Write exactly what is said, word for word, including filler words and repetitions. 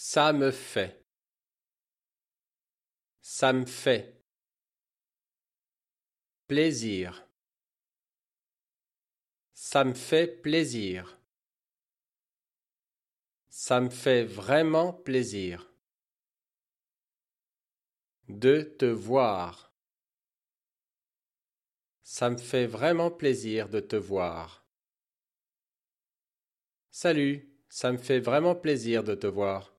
Ça me fait. Ça me fait. Plaisir. Ça me fait plaisir. Ça me fait vraiment plaisir. De te voir. Ça me fait vraiment plaisir de te voir. Salut, ça me fait vraiment plaisir de te voir.